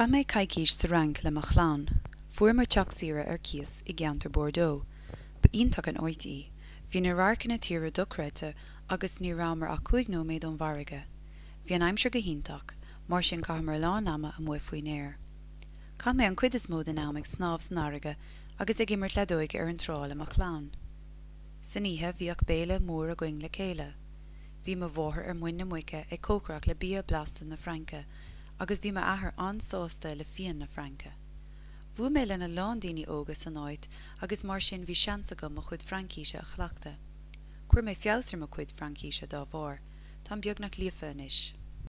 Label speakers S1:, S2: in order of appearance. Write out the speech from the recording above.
S1: Cha mé caiiciis sa rang le mar chláán, fuair mar teach saoire ar cias I gceantar Bordeaux, ba ionntach an oirtí, hí na rácanna tíre docréite agus ní rámar ach 5 nóiméad don bharraige. Bhí an aimsir go hiontach, mar sin caithfear lán ama an muid faoin air. Cha mé an cuid is mó den amig snámh san airige agus ag imirt ledóig ar an tráil amach chláán. San ihe bhí ach béle mór a going le céile. Bhí me bmhóthar ar muine muice ag cócraach le bia blasta na Franca, agus bhí me athair ansásta le fion na Franca. Bhua mé lena lán daoine óga san áit, agus mar sin bhí seansa go mo chuid Francíse a chleachta. Cuir mé feabhsar mo chuid Francíse dá bharr, tá beag nach líofa inis.